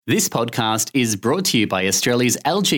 This podcast is brought to you by Australia's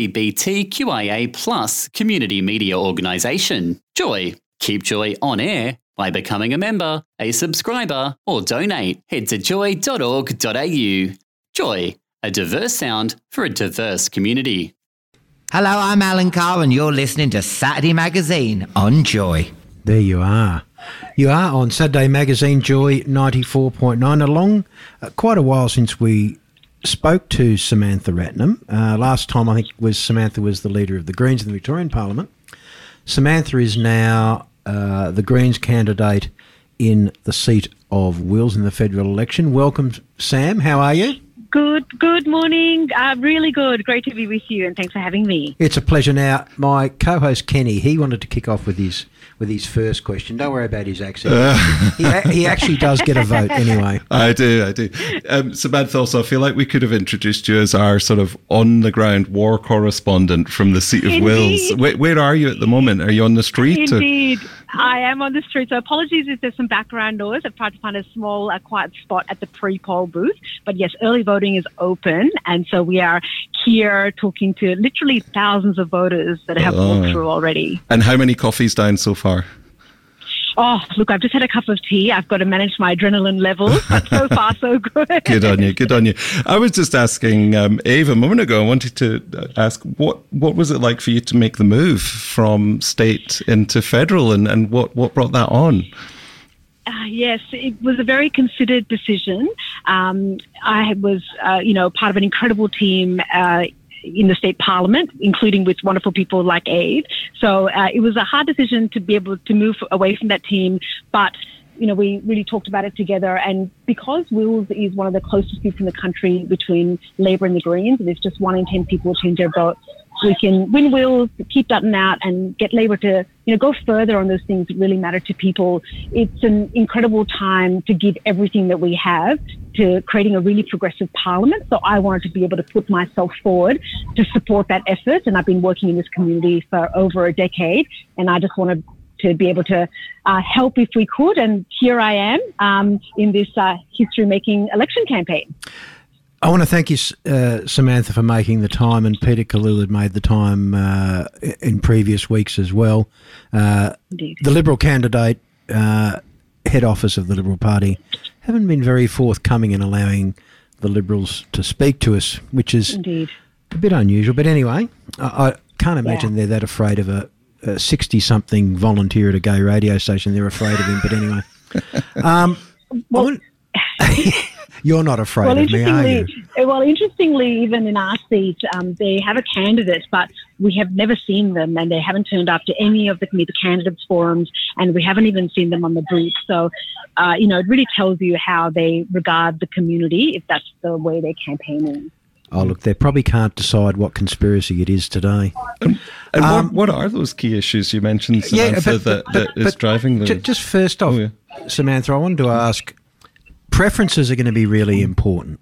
LGBTQIA+ community media organisation, Joy. Keep Joy on air by becoming a member, a subscriber, or donate. Head to joy.org.au. Joy, a diverse sound for a diverse community. Hello, I'm Alan Carr and you're listening to Saturday Magazine on Joy. There you are. You are on Saturday Magazine Joy 94.9. Along quite a while since we spoke to Samantha Ratnam. Last time I think Samantha was the leader of the Greens in the Victorian Parliament. Samantha is now the Greens candidate in the seat of Wills in the federal election. Welcome, Sam. How are you? Good morning. Really good. Great to be with you, and thanks for having me. It's a pleasure. Now, my co-host Kenny, he wanted to kick off with his first question. Don't worry about his accent. He actually does get a vote anyway. I do. Samantha, also, I feel like we could have introduced you as our sort of on-the-ground war correspondent from the seat of Indeed. Wills. Where are you at the moment? Are you on the street? Indeed. I am on the street, so apologies if there's some background noise. I've tried to find a small, quiet spot at the pre-poll booth. But yes, early voting is open, and so we are here talking to literally thousands of voters that have walked through already. And how many coffees down so far? Oh, look, I've just had a cup of tea. I've got to manage my adrenaline levels, but so far so good. Good on you. I was just asking Ava a moment ago, I wanted to ask, what was it like for you to make the move from state into federal, and what brought that on? Yes, it was a very considered decision. I was, part of an incredible team in the state parliament, including with wonderful people like Ave. So it was a hard decision to be able to move away from that team, but we really talked about it together. And because Wills is one of the closest seats in the country between Labor and the Greens, and it's just 1 in 10 people change their vote, we can win Wills, keep Dutton out, and get Labor to go further on those things that really matter to people. It's an incredible time to give everything that we have to creating a really progressive parliament. So I wanted to be able to put myself forward to support that effort. And I've been working in this community for over a decade, and I just wanted to be able to help if we could. And here I am in this history-making election campaign. I want to thank you, Samantha, for making the time, and Peter Khalil had made the time in previous weeks as well. Indeed. The Liberal candidate, head office of the Liberal Party, haven't been very forthcoming in allowing the Liberals to speak to us, which is Indeed. a bit unusual. But anyway, I can't imagine they're that afraid of a 60-something volunteer at a gay radio station. They're afraid of him. But anyway. You're not afraid of me, are you? Well, interestingly, even in our seat, they have a candidate, but we have never seen them, and they haven't turned up to any of the candidates' forums, and we haven't even seen them on the booth. So, it really tells you how they regard the community, if that's the way they're campaigning. Oh, look, they probably can't decide what conspiracy it is today. And what are those key issues you mentioned, Samantha, that is driving them? Just first off, Samantha, I wanted to ask, preferences are going to be really important.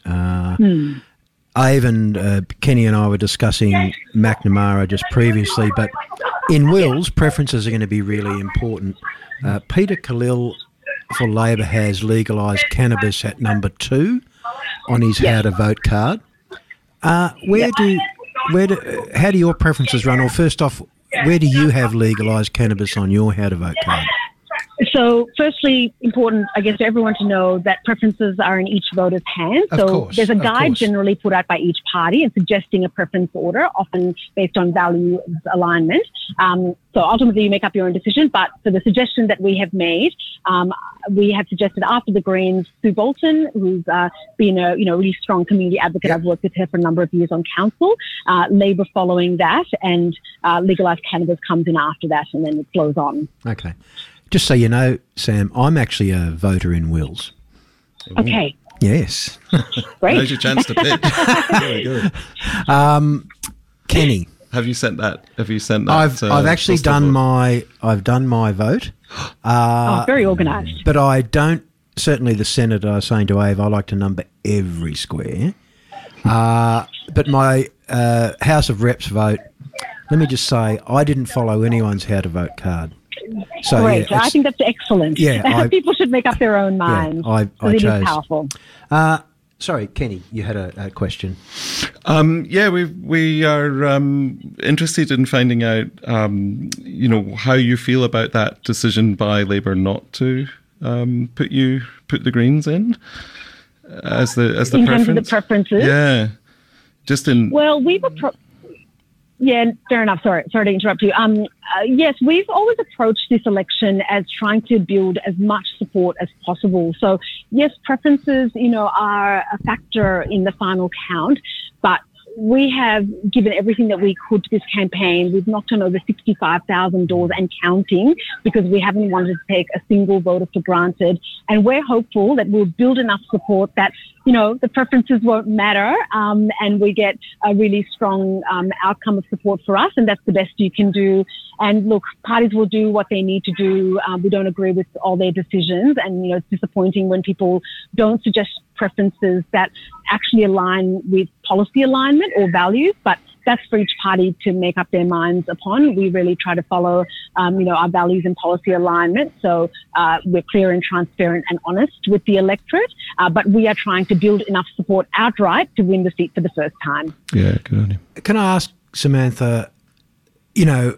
Ave and Kenny and I were discussing McNamara just previously, but in Wills, preferences are going to be really important. Peter Khalil for Labor has legalised cannabis at number 2 on his how to vote card. How do your preferences run? Or first off, where do you have legalised cannabis on your how to vote card? So firstly, important, I guess, for everyone to know that preferences are in each voter's hands. So there's a guide generally put out by each party and suggesting a preference order, often based on value alignment. So ultimately you make up your own decision. But for the suggestion that we have made, we have suggested after the Greens, Sue Bolton, who's been a really strong community advocate. I've worked with her for a number of years on council. Labor following that, and legalised cannabis comes in after that, and then it flows on. Okay. Just so you know, Sam, I'm actually a voter in Wills. Okay. Yes. Great. Now's your chance to pitch. Very good. Kenny, have you sent that? I've actually done my vote. Very organised. But I don't. Certainly, the Senate. I was saying to Ave, I like to number every square. But my House of Reps vote. Let me just say, I didn't follow anyone's how to vote card. So, great. I think that's excellent. Yeah, people should make up their own minds. I chose. It is powerful. Sorry, Kenny, you had a question. Yeah, we are interested in finding out, how you feel about that decision by Labour not to put the Greens in as the preference. In terms of the preferences? Yeah. Well, yeah, fair enough. Sorry to interrupt you. Yes, we've always approached this election as trying to build as much support as possible. So, yes, preferences, are a factor in the final count, but we have given everything that we could to this campaign. We've knocked on over 65,000 doors and counting because we haven't wanted to take a single voter for granted. And we're hopeful that we'll build enough support that, the preferences won't matter and we get a really strong outcome of support for us. And that's the best you can do. And look, parties will do what they need to do. We don't agree with all their decisions. And, it's disappointing when people don't suggest preferences that actually align with policy alignment or values, but that's for each party to make up their minds upon. We really try to follow, our values and policy alignment. So we're clear and transparent and honest with the electorate, but we are trying to build enough support outright to win the seat for the first time. Yeah, good on you. Can I ask, Samantha, we know,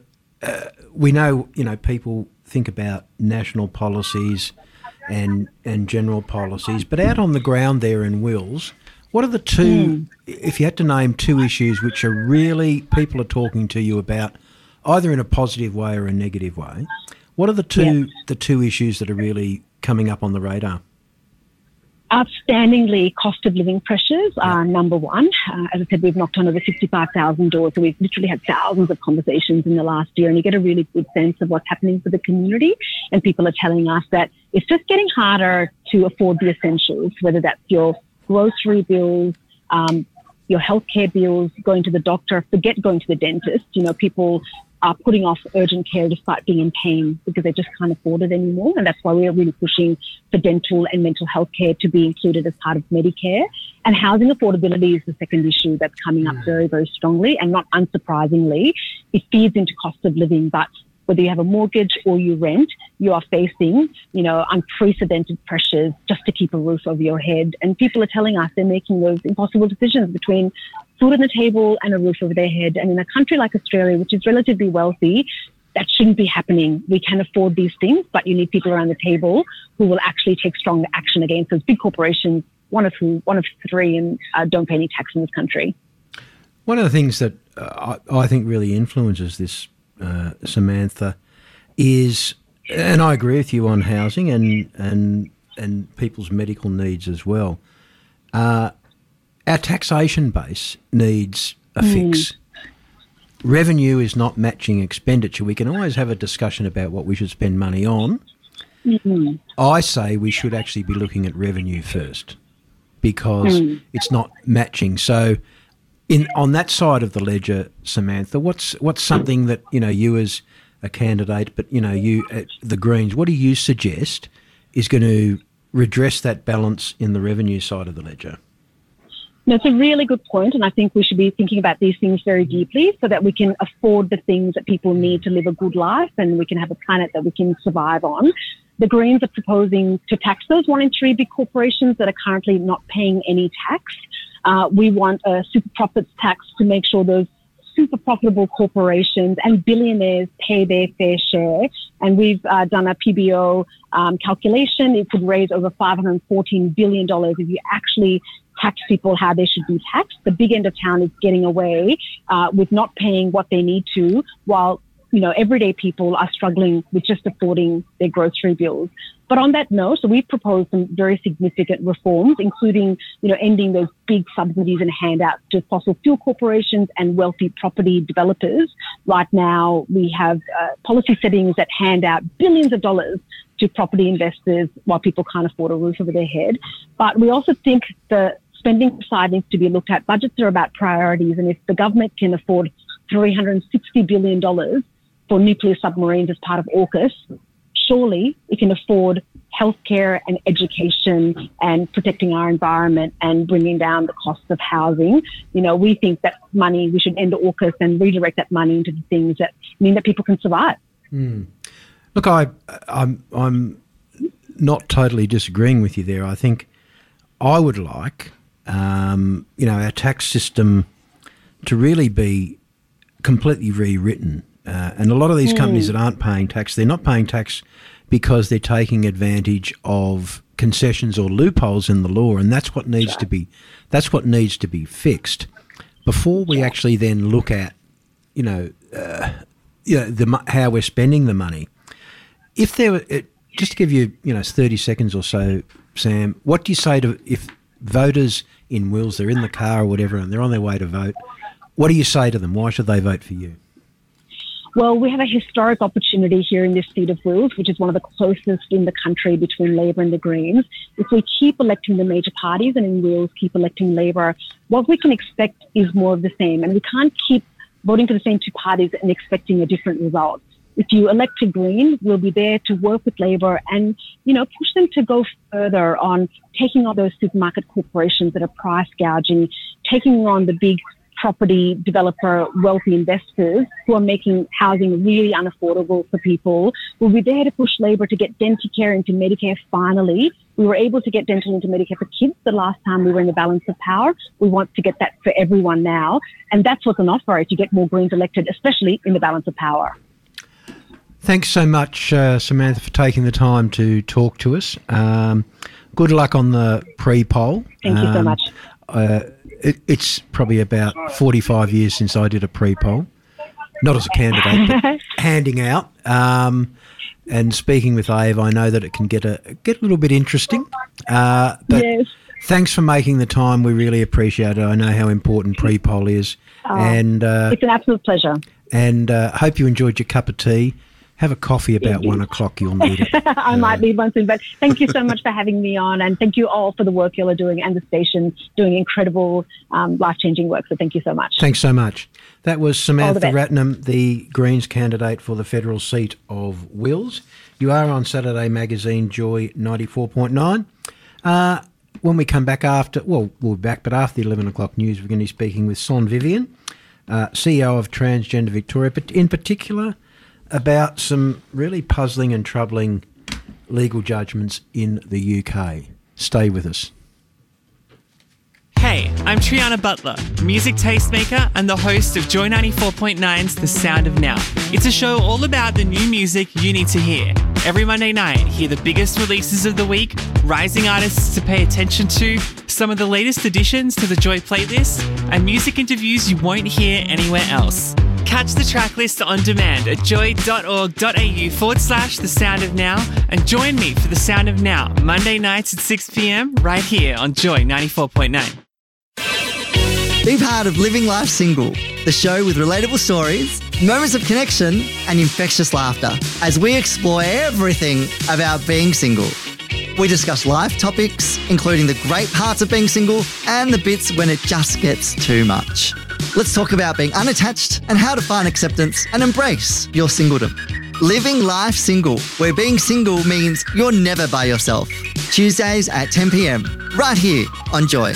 people think about national policies and general policies, but out on the ground there in Wills, what are the two, if you had to name two issues which are really people are talking to you about, either in a positive way or a negative way, what are the two issues that are really coming up on the radar? Outstandingly, cost of living pressures are number one. As I said, we've knocked on over 65,000 doors, so we've literally had thousands of conversations in the last year, and you get a really good sense of what's happening for the community. And people are telling us that it's just getting harder to afford the essentials, whether that's your grocery bills, your healthcare bills, going to the doctor, forget going to the dentist. People are putting off urgent care despite being in pain because they just can't afford it anymore. And that's why we're really pushing for dental and mental health care to be included as part of Medicare. And housing affordability is the second issue that's coming up very, very strongly. And not unsurprisingly, it feeds into cost of living. But whether you have a mortgage or you rent, you are facing, unprecedented pressures just to keep a roof over your head. And people are telling us they're making those impossible decisions between food on the table and a roof over their head. And in a country like Australia, which is relatively wealthy, that shouldn't be happening. We can afford these things, but you need people around the table who will actually take strong action against those big corporations, one of three, and don't pay any tax in this country. One of the things that I think really influences this, Samantha, is, and I agree with you on housing and people's medical needs as well, our taxation base needs a fix. Revenue is not matching expenditure. We can always have a discussion about what we should spend money on. I say we should actually be looking at revenue first because it's not matching. So on that side of the ledger, Samantha, what's something that, you as a candidate, but, you at the Greens, what do you suggest is going to redress that balance in the revenue side of the ledger? That's a really good point, and I think we should be thinking about these things very deeply so that we can afford the things that people need to live a good life and we can have a planet that we can survive on. The Greens are proposing to tax those 1 in 3 big corporations that are currently not paying any tax. We want a super profits tax to make sure those super profitable corporations and billionaires pay their fair share. And we've done a PBO calculation. It could raise over $514 billion if you actually tax people how they should be taxed. The big end of town is getting away with not paying what they need to, while everyday people are struggling with just affording their grocery bills. But on that note, so we've proposed some very significant reforms, including, ending those big subsidies and handouts to fossil fuel corporations and wealthy property developers. Right now, we have policy settings that hand out billions of dollars to property investors while people can't afford a roof over their head. But we also think the spending side needs to be looked at. Budgets are about priorities, and if the government can afford $360 billion for nuclear submarines as part of AUKUS, surely it can afford healthcare and education and protecting our environment and bringing down the cost of housing. We think that money, we should end AUKUS and redirect that money into the things that mean that people can survive. Look, I'm not totally disagreeing with you there. I think I would like our tax system to really be completely rewritten. And a lot of these companies that aren't paying tax, they're not paying tax because they're taking advantage of concessions or loopholes in the law, and that's what needs to be fixed before we actually then look at how we're spending the money. If there were, just to give you 30 seconds or so, Sam, what do you say to if voters in Wills, they're in the car or whatever and they're on their way to vote, what do you say to them? Why should they vote for you? Well, we have a historic opportunity here in this seat of Wills, which is one of the closest in the country between Labor and the Greens. If we keep electing the major parties and in Wills keep electing Labor, what we can expect is more of the same. And we can't keep voting for the same two parties and expecting a different result. If you elect a Green, we'll be there to work with Labor and, push them to go further on taking on those supermarket corporations that are price gouging, taking on the big property developer, wealthy investors who are making housing really unaffordable for people. We'll be there to push Labor to get Denticare into Medicare finally. We were able to get dental into Medicare for kids the last time we were in the balance of power. We want to get that for everyone now. And that's what's on offer if you get more Greens elected, especially in the balance of power. Thanks so much, Samantha, for taking the time to talk to us. Good luck on the pre-poll. Thank you so much. It's probably about 45 years since I did a pre-poll, not as a candidate, but handing out. And speaking with Ave, I know that it can get a little bit interesting. But yes. Thanks for making the time. We really appreciate it. I know how important pre-poll is. And it's an absolute pleasure. And hope you enjoyed your cup of tea. Have a coffee about 1 o'clock. You'll need it. I might need one soon. But thank you so much for having me on, and thank you all for the work you're doing and the station doing incredible, life-changing work. So thank you so much. Thanks so much. That was Samantha Ratnam, the Greens candidate for the federal seat of Wills. You are on Saturday Magazine Joy 94.9. When we come back we'll be back, but after the 11 o'clock news, we're going to be speaking with Son Vivian, CEO of Transgender Victoria, but in particular about some really puzzling and troubling legal judgments in the UK. Stay with us. Hey, I'm Triana Butler, music tastemaker and the host of Joy 94.9's The Sound of Now. It's a show all about the new music you need to hear. Every Monday night, hear the biggest releases of the week, rising artists to pay attention to, some of the latest additions to the Joy playlist, and music interviews you won't hear anywhere else. Catch the track list on demand at joy.org.au/The Sound of Now and join me for The Sound of Now, Monday nights at 6 p.m. right here on Joy 94.9. Be part of Living Life Single, the show with relatable stories, moments of connection and infectious laughter as we explore everything about being single. We discuss life topics, including the great parts of being single and the bits when it just gets too much. Let's talk about being unattached and how to find acceptance and embrace your singledom. Living Life Single, where being single means you're never by yourself. Tuesdays at 10 p.m, right here on Joy.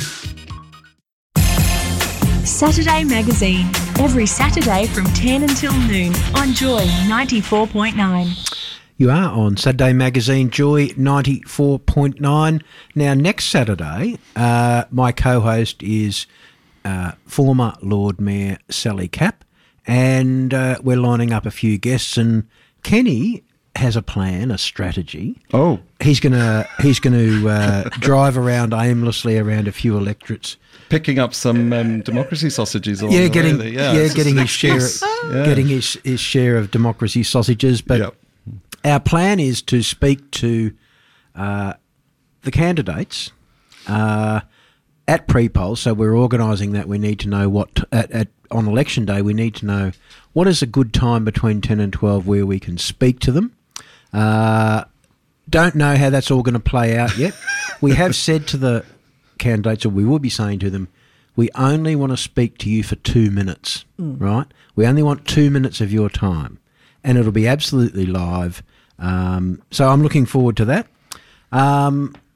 Saturday Magazine, every Saturday from 10 until noon on Joy 94.9. You are on Saturday Magazine, Joy 94.9. Now, next Saturday, my co-host is former Lord Mayor Sally Capp, and we're lining up a few guests, and Kenny has a plan, a strategy. Oh. He's going to drive around aimlessly around a few electorates. Picking up some democracy sausages along the way. Getting his share, getting his share of democracy sausages. But our plan is to speak to the candidates at pre-poll. So we're organising that. We need to know what on election day. We need to know what is a good time between 10 and 12 where we can speak to them. Don't know how that's all going to play out yet. We have said to the candidates, or we will be saying to them, we only want to speak to you for 2 minutes, right? We only want 2 minutes of your time, and it'll be absolutely live. So I'm looking forward to that. I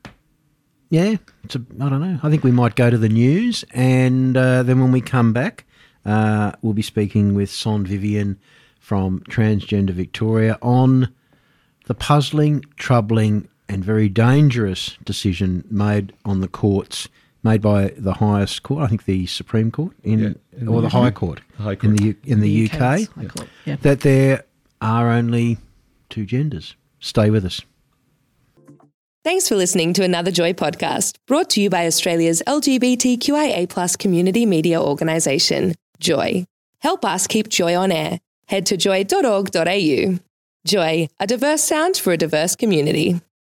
don't know. I think we might go to the news, and then when we come back, we'll be speaking with Son Vivian from Transgender Victoria on the puzzling, troubling and very dangerous decision made on the courts made by the highest court, I think the Supreme Court, or the High Court, in the UK, that there are only two genders. Stay with us. Thanks for listening to another Joy podcast, brought to you by Australia's LGBTQIA+ community media organisation, Joy. Help us keep Joy on air. Head to joy.org.au. Joy, a diverse sound for a diverse community.